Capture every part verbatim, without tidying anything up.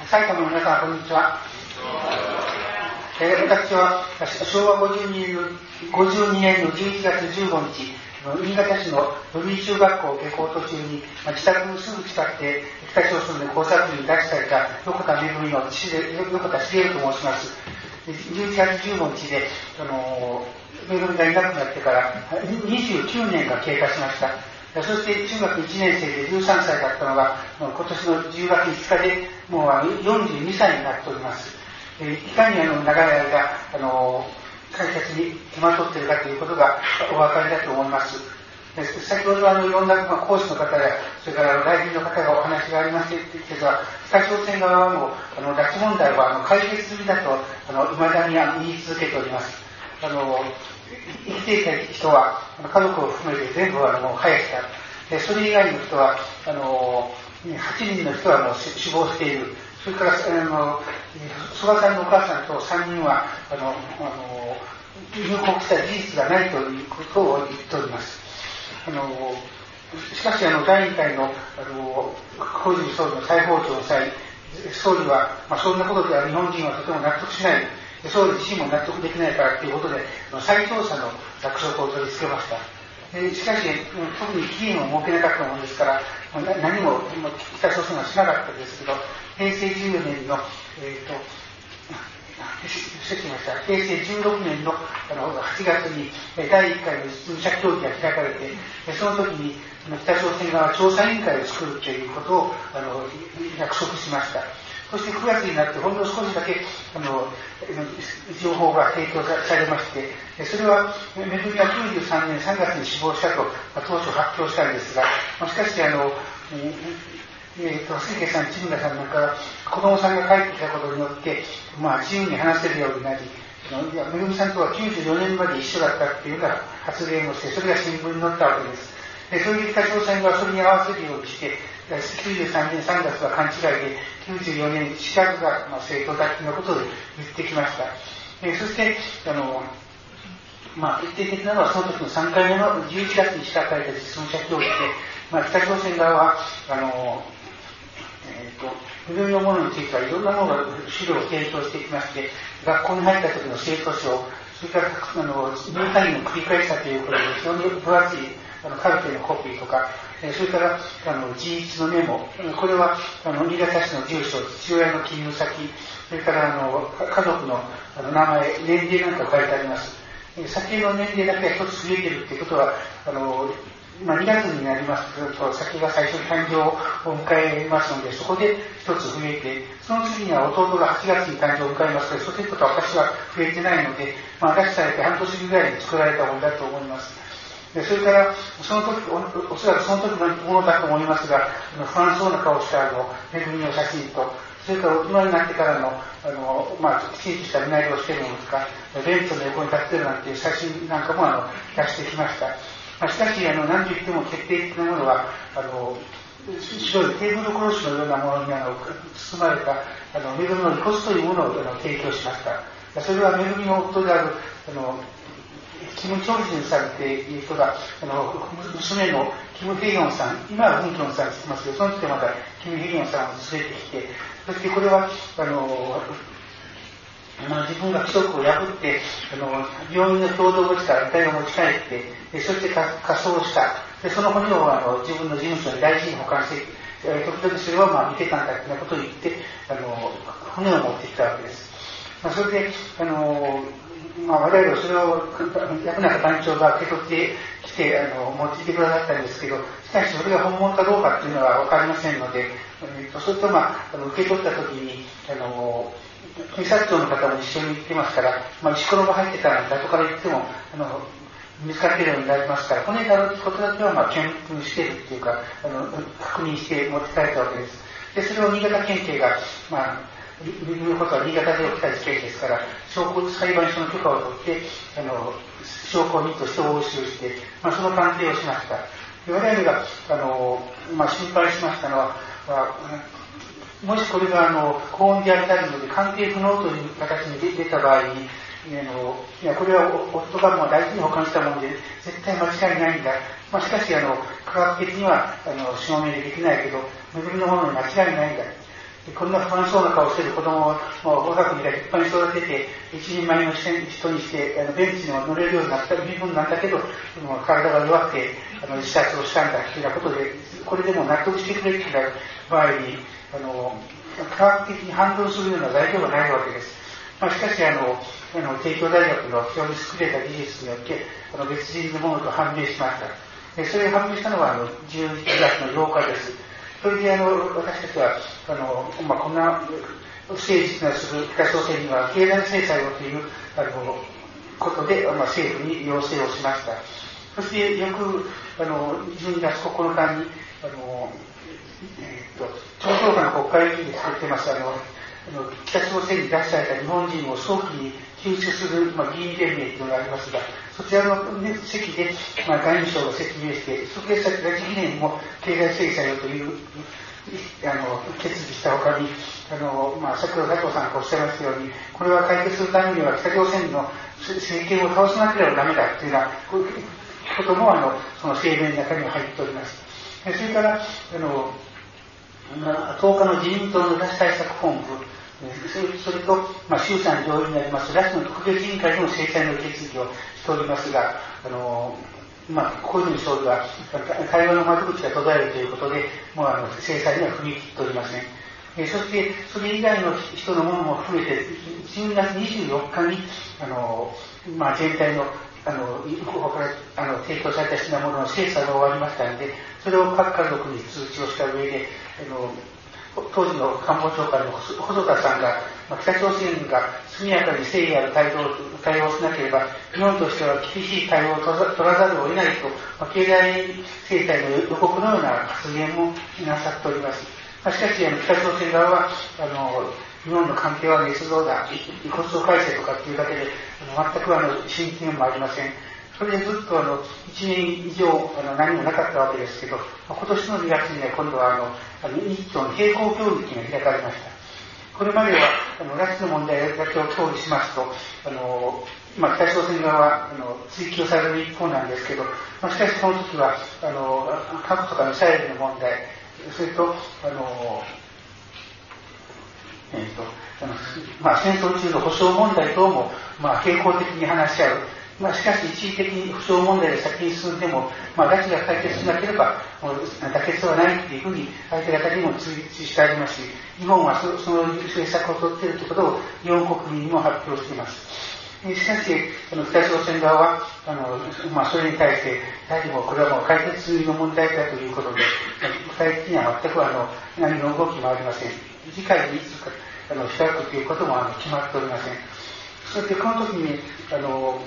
埼玉の皆さん、こんにちは。えー、私はしょうわごじゅうにねんのごじゅうにねんのじゅういちがつじゅうごにち、新潟市の予備中学校下校途中に、まあ、自宅のすぐ近くで北朝鮮で工作に拉致された横田めぐみの父で横田茂と申します。じゅういちがつじゅうごにちで、あのー、めぐみがいなくなってからにじゅうきゅうねんが経過しました。そして中学いちねんせいでじゅうさんさいだったのが、今年のじゅうがついつかでもうあのよんじゅうにさいになっております。いかにあの長い間、あの解説に手間取っているかということがお分かりだと思います。先ほどあのいろんな講師の方や、それから大臣の方がお話がありましたが、北朝鮮側はもうあの拉致問題はあの解決済みだとあの未だに言い続けております。あの生きていた人は家族を含めて全部あの返した。でそれ以外の人はあのはちにんの人はもう死亡している。それからあの曽我さんのお母さんとさんにんはあのあの入国した事実がないということを言っております。あのしかしあのだいにかいのあの小泉総理の再訪朝の際、総理は、まあ、そんなことでは日本人はとても納得しない。総理自身も納得できないからということで、再調査の約束を取り付けました。しかし、特に期限を設けなかったものですから、何も北朝鮮はしなかったですけど、へいせいじゅうよねんの、えーと、失礼しました。へいせいじゅうろくねんのはちがつにだいいっかいの実務者協議が開かれて、その時に北朝鮮側は調査委員会を作るということをあの約束しました。そしてくがつになってほんの少しだけあの情報が提供されまして、それはめぐみはきゅうじゅうさんねんさんがつに死亡したと当初発表したんですが、しかしあの、えー、と杉家さん、千村さんなんかは子供さんが帰ってきたことによって、まあ、自由に話せるようになり、めぐみさんとはきゅうじゅうよねんまで一緒だったっていうような発言をして、それが新聞に載ったわけです。でそれで北朝鮮がそれに合わせるようにして、きゅうじゅうさんねんさんがつは勘違いで、きゅうじゅうよねんしがつが正当だということで言ってきました。えそして、あの、まあ、決定的なのはその時のさんかいめのじゅういちがつに開かれた実務者協議で、まあ、北朝鮮側は、あの、えっ、ー、と、いろいろなものについてはいろんなものが資料を提供してきまして、学校に入った時の生徒証、それから、あの、入退院を繰り返したということで、非常に分厚いあのカルテのコピーとか、それからあの事実のメモ、これはあの新潟市の住所、父親の勤務先、それからあの家族のあの名前、年齢なんか書いてあります。先の年齢だけが一つ増えているということは、あのまあ、にがつになりますと、先が最初に誕生を迎えますので、そこで一つ増えて、その次には弟がはちがつに誕生を迎えますので、そういうことは私は増えてないので、まあ、拉致されて半年ぐらいに作られたものだと思います。でそれから、その時お、おそらくその時のものだと思いますが、不安そうな顔したあのめぐみの写真と、それから大人になってからの、あのまあ、きちんとした見慣れをしているものとか、ベンツの横に立っているなんていう写真なんかもあの出してきました。まあ、しかし、あの何と言っても決定的なものは、あの白いテーブルクロスのようなものにあの包まれたあのめぐみの遺骨というものをあの提供しました。それはめぐみの夫であるあのキム・チョルジンさんっていう人が、あの娘のキム・ヘギョンさん、今はウンキョンさんって言ってますけど、その時はまだキム・ヘギョンさんを連れてきて、そしてこれは、あの、自分が規則を破って、あの病院の共同墓地から遺体を持ち帰って、そして火葬した。でその骨をあの自分の事務所に大事に保管して、時々それをまあ見てたんだというようなことを言って、あの骨を持ってきたわけです。まあ、それで、あのまあ、我々はそれを役中団長が受け取ってきてあの持ってきてくださったんですけど、しかしそれが本物かどうかっていうのは分かりませんので、えー、それと、まあ、あの受け取った時にあの警察庁の方も一緒に行ってますから、まあ、石ころが入ってたら後から言ってもあの見つかっているようになりますから、骨だろうということだけはまあ検討しているっていうか、あの確認して持って帰ったわけです。でそれを新潟県警が、まあいうことは新潟で起きた事件ですから、証拠裁判所の許可を取って、あの証拠人として押収して、まあ、その鑑定をしました。で我々があの、まあ、心配しましたのは、まあ、もしこれがあの高温でありたいので鑑定不能という形に出た場合に、あのいやこれは夫がもう大事に保管したもので絶対間違いないんだ、まあ、しかしあの科学的にはあの証明できないけど、めぐみのものに間違いないんだ。 こんな不安そうな顔をしている子供を我が国が立派に育てて、一人前の人にして、あのベンチにも乗れるようになった身分なんだけど、体が弱くてあの自殺をしたんだというようなことで、これでも納得してくれるという場合に、あの科学的に反論するような材料がないわけです。まあ、しかしあの、あの帝京大学の非常に優れた技術によって、あの別人のものと判明しました。でそれを判明したのはあのじゅういちがつのようかです。それであの私たちはあの、まあ、こんな不誠実なする北朝鮮には経済制裁をというあのことで、まあ、政府に要請をしました。そしてよくあのじゅうにがつここのかにあの、えー、っと超党派の国会議員で作ってますあの北朝鮮に拉致された日本人を早期に救出する、まあ、議員連盟というのがありますが、そちらの、ね、席で、まあ、外務省が説明して、それで先がじねんにも経済制裁をというあの決議したほかに、あの、まあ、先ほど佐藤さんがおっしゃいましたように、これは解決するためには北朝鮮の政権を倒さなければダメだというようなこともあのその声明の中には入っております。それからあのとおかの自民党の拉致対策本部、それと、まあ、衆参両院にあります拉致の特別委員会でも制裁の決議をしておりますが、あのまあ、小泉総理は対話の窓口が途絶えるということで、もうあの制裁には踏み切っておりません。えそしてそれ以外の人のものも含めてじゅうにがつにじゅうよっかにあの、まあ、全体のあのここからあの提供された品物の精査が終わりましたので、それを各家族に通知をした上で、あの当時の官房長官の細田さんが、まあ、北朝鮮が速やかに誠意ある対応対応しなければ日本としては厳しい対応を取らざるを得ないと、まあ、経済制裁の予告のような発言もなさっております。まあ、しかし北朝鮮側はあの日本の関係は捏造だ、遺骨を返せとかっていうだけで全くあの進展もありません。それでずっとあのいちねん以上あの何もなかったわけですけど、今年のにがつには今度はあのあの日朝の並行協議が開かれました。これまではあの拉致の問題だけを協議しますと、あのまあ、北朝鮮側はあの追及される一方なんですけど、まあ、しかしその時はあの核とかミサイルの問題、それとあのえーとあのまあ、戦争中の保障問題等も、まあ、並行的に話し合う。まあ、しかし一時的に保障問題が先に進んでも、まあ、拉致が解決しなければもう妥結はないというふうに相手方にも通知してありますし、日本は そ, その政策を取っているということを日本国民にも発表しています。しかしあの北朝鮮側はあの、まあ、それに対して大丈夫これはもう解決済みの問題だということで、具体的には全くあの何の動きもありません。次回にいつかあの開くということもあの決まっておりません。そしてこの時にあの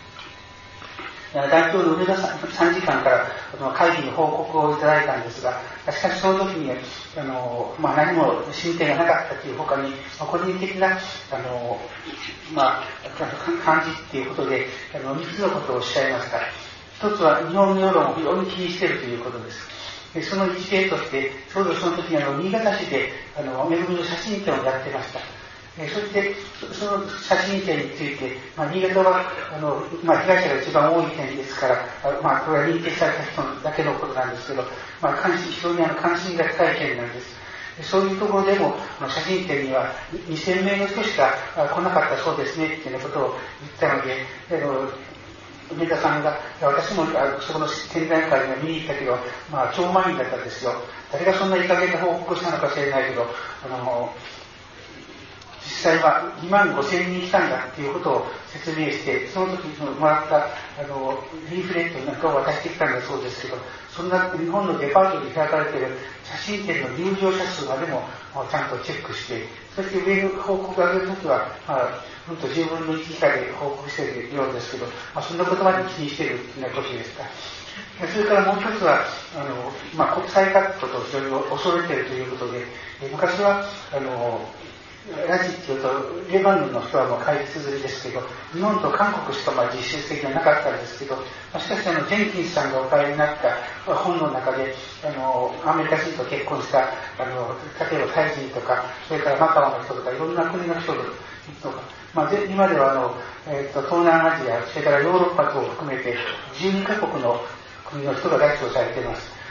代表の上田参事官から会議の報告をいただいたんですが、しかしその時にあの、まあ、何も進展がなかったという他に、まあ、個人的なあの、まあ、感じっていうことであのみっつのことをおっしゃいました。一つは日本の世論を非常に気にしているということです。でその一例としてちょうどその時にあの新潟市であのめぐみの写真展をやってました。えそしてその写真展について、まあ、新潟はあの、まあ、被害者が一番多い点ですから、あまあ、これは認定された人だけのことなんですけど、まあ、関心非常にあの関心が高い件なんです。そういうところでも写真展にはにせんめいの人しか来なかったそうですねっていうことを言ったので、あの梅田さんが私もそこの展覧会には見に行ったけど、まあ、超満員だったんですよ。誰がそんないい加減な報告をしたのか知れないけど、あの実際はにまんごせんにん来たんだっていうことを説明して、その時にもらったあのリーフレットなんかを渡してきたんだそうですけど、そんな日本のデパートで開かれている写真展の入場者数までもちゃんとチェックして、そして上の報告を上げるときは、まあ、ほんとじゅうぶんのいち以下で報告しているようですけど、まあ、そんなことまで気にしているというようなことですか。それからもう一つはあの、まあ、国際活動と非常に恐れているということで、昔はあの拉致っていうとレバノンの人はもう解決済みですけど、日本と韓国しかまあ実習的がなかったんですけど、しかしあのジェンキンスさんがお帰りになった本の中であのアメリカ人と結婚したあの例えばタイ人とか、それからマカオの人とかいろんな国の人とか、まあ、今ではあの、えー、と東南アジア、それからヨーロッパ等を含めてじゅうにかこくの国の人が拉致をされています。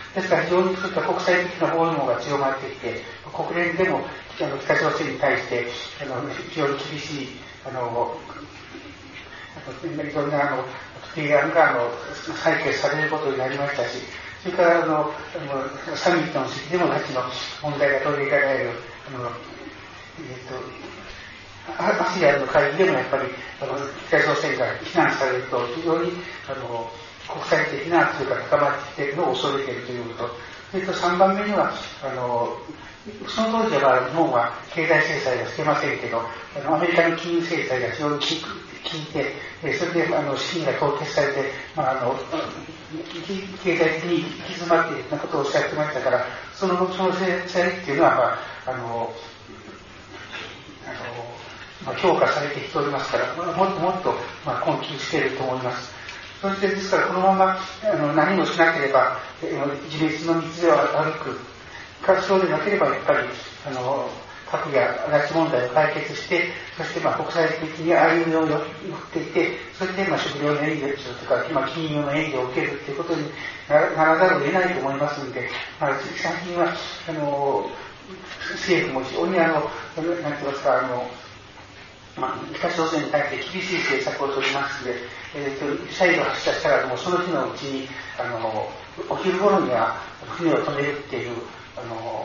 ですから非常にそういった国際的な包囲網が強まってきて、国連でもあの北朝鮮に対してあの非常に厳しいあのいろんなあの提案があの採決されることになりましたし、それからあのサミットの席でも拉致の問題が取り上げられるあの、えーと、アシアの会議でもやっぱりあの北朝鮮が非難されると非常にあの国際的な圧力が高まってきているのを恐れているということ。それとさんばんめにはあのその当時は日本は経済制裁はしてませんけど、あのアメリカの金融制裁が非常に効いて、それであの資金が凍結されて、まあ、あの経済的に行き詰まっているようなことをおっしゃってましたから、そのその制裁っていうのは、まああのあのまあ、強化されてきておりますから、まあ、もっともっと、まあ、困窮していると思います。そしてですからこのままあの何もしなければ自滅の道を歩くか、そうでなければやっぱりあの核や拉致問題を解決して、そしてまあ国際的に歩みを寄っていて、そしてまあ食料の援助とか、まあ、金融の援助を受けるということにならざるを得ないと思いますので、まあ、最近はあの政府も非常にあの何て言いますかあのまあ、北朝鮮に対して厳しい政策を取りますので、えー、とミサイルを発射したらもうその日のうちにあのお昼頃には船を止めるっていうあの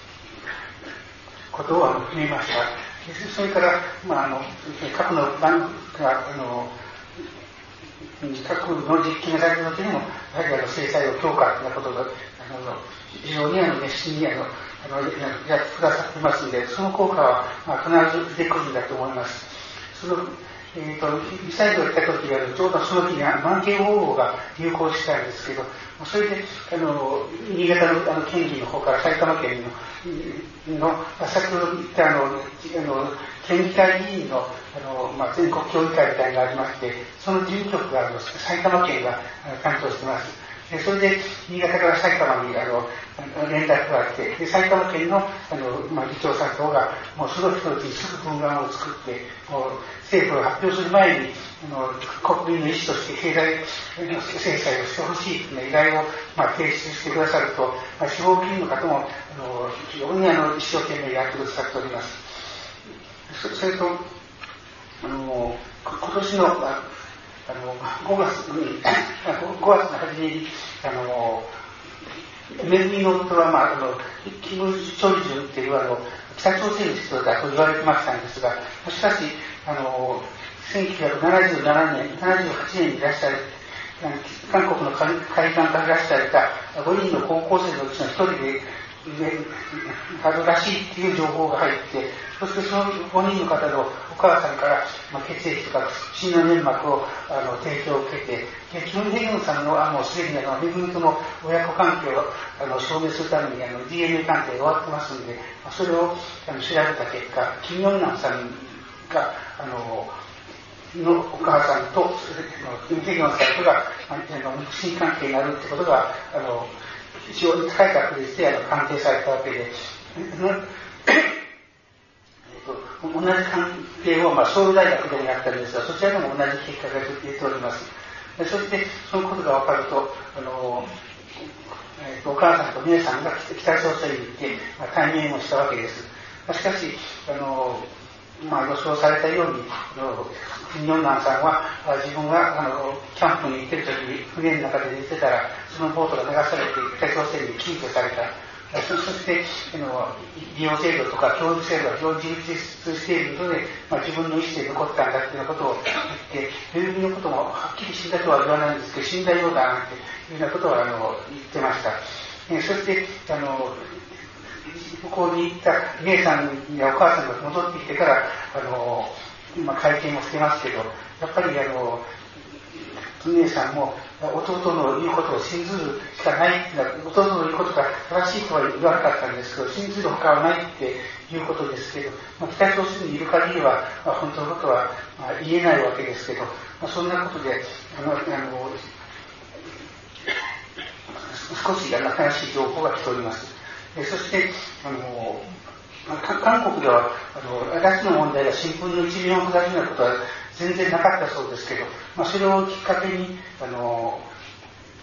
ことを決めました。それから、まあ、あの核の番があの核の実験がされる時にもやはりあの制裁を強化ということがあの非常にあの熱心にあのあのやってくださってますので、その効果は、まあ、必ず出てくるんだと思います。そのえー、とミサイルが来た時はちょうどその日に満慶方法が流行したんですけど、それであの新潟のあの県議の方から埼玉県のの先ほど言ったあのあの県議会議員のあの、まあ、全国協議会みたいなのがありまして、その事務局があの埼玉県が担当しています。それで新潟から埼玉にあの連絡が来て、で埼玉県のあの、まあ、議長さん等がもうその人たちにすぐ文案を作って、もう政府が発表する前にあの国民の意思として経済制裁をしてほしいという依頼を、まあ、提出してくださると、まあ、司法議員の方もあの非常にあの一生懸命やってくださっております。そ, それとあの今年のあのごがつにごがつの初めにあのめぐみの夫は、まあ、あのキム・チョルジュっていうあの北朝鮮の人だと言われてましたんですが、しかしあのせんきゅうひゃくななじゅうななねんななじゅうはちねんにいらっしゃる韓国の海岸からいらっしゃったごにんの高校生のうちのひとりであるらしいっていう情報が入って、そしてそのごにんの方のお母さんから、まあ、血液とか血の粘膜をあの提供を受けて、でキム・ヘギョンさんのはもうすでにあのめぐみとの親子関係をあの証明するためにあの ディーエヌエー 鑑定が終わってますので、それをあの調べた結果、キム・ヨンナンさんがあののお母さんとキム・ヘギョンさんとが肉親関係になるってことがあの非常に高い確率で鑑定されたわけで、同じ鑑定を、まあ、ソウル大学でもやったんですが、そちらでも同じ結果が出ております。そしてそのことが分かると、あの、えー、とお母さんと皆さんが北朝鮮に行って、まあ、対面をしたわけです。しかしあの、まあ、予想されたようにキム・ヨンナンさんは自分があのキャンプに行ってる時に船の中で寝てたら、そのボートが流されて北朝鮮に救助された。そしてあの利用制度とか教育制度が非常に充実しているので、まあ、自分の意思で残ったんだというようなことを言って、めぐみのこともはっきり死んだとは言わないんですけど、死んだようだなんていうようなことをあの言ってました。えそしてあの向こうに行った姉さんやお母さんが戻ってきてからあの、まあ、会見をしてますけど、やっぱりあの姉さんも弟の言うことを信ずるしかない、弟の言うことが正しいとは言わなかったんですけど、信ずるほかはないっていうことですけど、まあ、北朝鮮にいる限りは、まあ、本当のことは、まあ、言えないわけですけど、まあ、そんなことであのあの少し新しい情報が来ております。えそしてあの韓国ではあの拉致の問題が新聞の一面を下るようなことは全然なかったそうですけど、まあ、それをきっかけにあの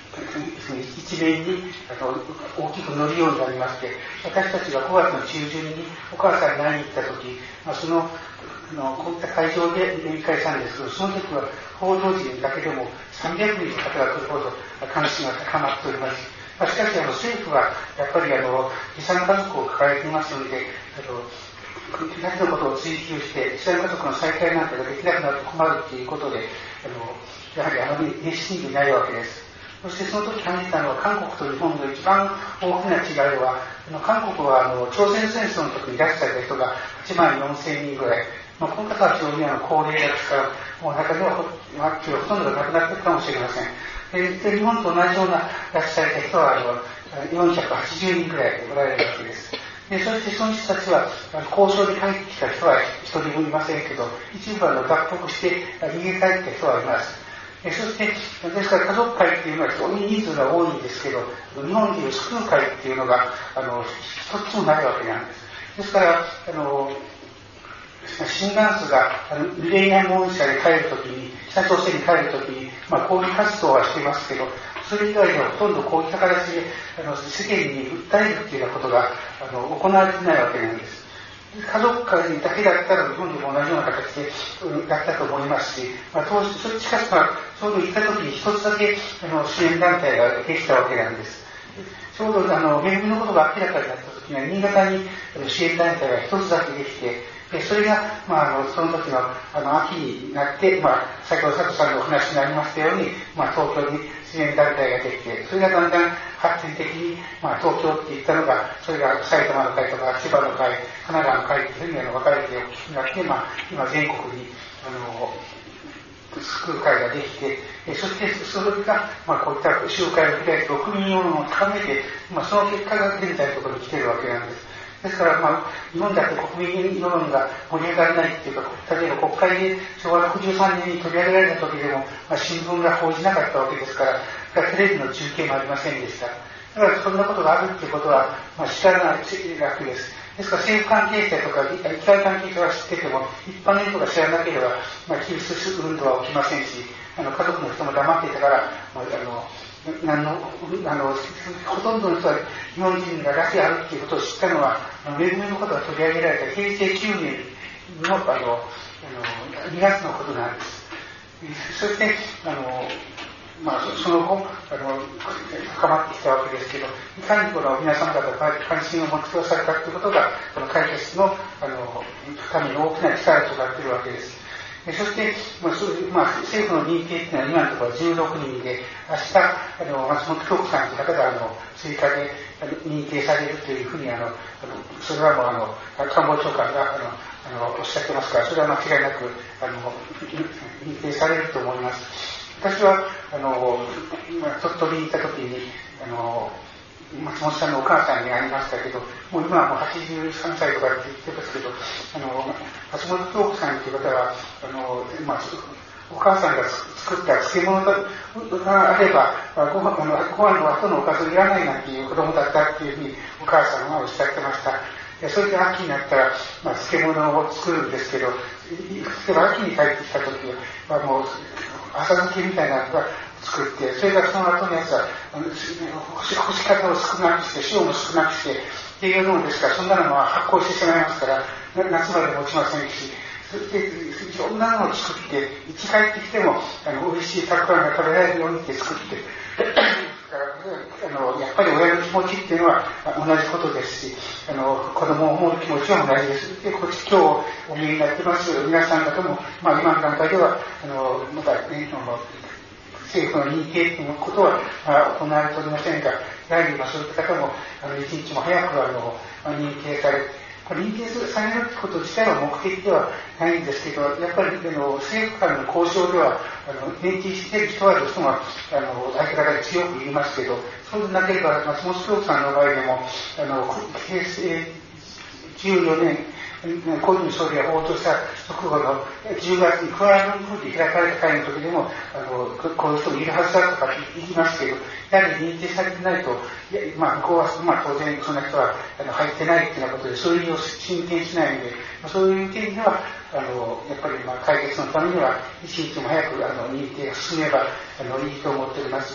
一面にあの大きく乗るようになりまして、私たちがごがつの中旬にお母さんに会いに行った時、まあ、そののこういった会場で面会したんですけど、その時は報道陣だけでもさんびゃくにんの方が来るほど関心が高まっております。まあ、しかしあの政府はやっぱりあの遺産家族を抱えていますので、あのだけのことを追求して遺産家族の再開なんてができなくなると困るということで、あのやはりあまり熱心でないわけです。そしてその時感じたのは、韓国と日本の一番大きな違いは、あの韓国はあの朝鮮戦争の時にいらっしゃった人がはちまんよんせんにんぐらい、まあ、この方は非常にあの高齢ですから、もう中では ほ, ほとんどが亡くなっているかもしれません。で日本と同じようないらっしゃった人はあのよんひゃくはちじゅうにんぐらいおられるわけです。でそしてその人たちは交渉で帰ってきた人は一人もいませんけど、一部はの脱北して逃げ帰った人はいます。そして、ですから家族会っていうのは非常に人数が多いんですけど、日本でいう救う会っていうのがあの一つもないわけなんです。ですからあのシンガンスがあのミレニアム温社に帰るときに、北朝鮮に帰るときに、まあ、抗議活動はしていますけど、それ以外ではほとんどこういった形であの世間に訴えるっていうようなことがあの行われていないわけなんです。家族会だけだったら日本でも同じような形でやったと思いますし、まあ、当時それしかし、まあ、ちょうど行った時に一つだけあの支援団体ができたわけなんです。ちょうどあのめぐみのことが明らかになった時には、新潟に支援団体が一つだけできて、でそれが、まあ、あのその時のあの秋になって、まあ、先ほど佐藤さんのお話にありましたように、まあ、東京に支援団体ができて、それがだんだん発展的に、まあ、東京って言ったのが、それが埼玉の会とか千葉の会、神奈川の会っていうふうに分かれて大きくなって、まあ、今全国にあの救う会ができて、そしてそれが、まあ、こういった集会を開いて国民世論を高めて、まあ、その結果が現在のところに来ているわけなんです。ですから、まあ、日本だって国民世論が盛り上がらないっていうか、例えば国会でしょうがろくじゅうさんねんに取り上げられた時でも、まあ、新聞が報じなかったわけですから、テレビの中継もありませんでした。だからそんなことがあるっていうことは、まあ、知らないわけです。ですから政府関係者とか議会関係者は知ってても、一般の人が知らなければ、まあ、キリスト運動は起きませんし、あの家族の人も黙っていたから、まあ、あの何のあのほとんどの人は日本人が拉致あるっていうことを知ったのは、めぐみのことが取り上げられたへいせいきゅうねんのあのあのにがつのことなんです。そしてあの、まあ、その後あの深まってきたわけですけど、いかにこの皆様方が関心を持ってくださるかということが、この解決のあのための大きな力となっているわけです。そして、まあそうまあ、政府の認定というのは今のところじゅうろくにんで、明日、あの松本京子さんという方があの追加で認定されるというふうに、あのあのそれはもうあの官房長官があのあのおっしゃってますから、それは間違いなくあの認定されると思います。私はあの、まあ、鳥取に行った時にあの松本さんのお母さんに会いましたけど、もう今はもうはちじゅうさんさいとかって言ってますけど、あの松本京子さんという方はあの、まあ、お母さんが作った漬物があればご飯の後のおかずいらないなんていう子供だったっていうふうにお母さんはおっしゃってました。それで秋になったら、まあ、漬物を作るんですけど、例えば秋に帰ってきた時はもう浅漬けみたいなのが作って、それからその後のやつは干し方を少なくして塩も少なくしてっていうものですから、そんなのは発酵してしまいますから夏まで持ちませんし、それでいろんなのを作って、いつ帰ってきてもあの美味しいたくあんが食べられるようにって作ってあのやっぱり親の気持ちっていうのは同じことですし、あの子供を思う気持ちは同じです。で、こっち今日お見えになってます皆さん方も、まあ、今の段階ではあのまだね、政府の認定ということは、まあ、行われておりませんが、やはりまあそういった方もあの一日も早くあの認定されて、認定されること自体は目的ではないんですけど、やっぱりあの政府からの交渉ではあの認定している人はどうしてもあの相手方に強く言いますけど、そうでなければ松本京子さんの場合でもあの平成じゅうよねん小泉総理が応答した直後のじゅうがつにクアラルンプールで開かれた会の時でもあのこういう人もいるはずだとか言いますけど、やはり認定されてないと、まあ、向こうは、まあ、当然そんな人はあの入ってないっていうようなことでそういうのを進展しないので、まあ、そういう点ではあのやっぱりまあ解決のためには一日も早くあの認定が進めばあのいいと思っております。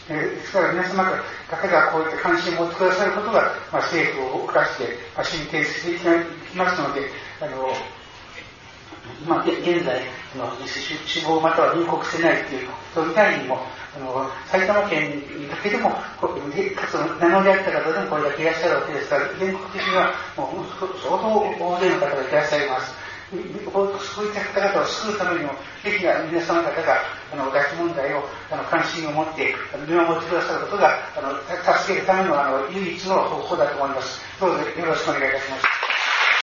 えー、ですから皆様方がこういった関心を持ってくださることが、まあ、政府を動かして、まあ、進展していきますので、あのまあ、現在あの死亡または入国してないということ以外にも、あの埼玉県だけでもかつ名乗りあった方でもこれだけいらっしゃるわけですから、全国的にはもう相当大勢の方がいらっしゃいます。そういった方々を救うためにも、ぜひ皆様方があの拉致問題をあの関心を持って見守ってくださることがあの助けるためのあの唯一の方法だと思います。どうぞよろしくお願いいたします。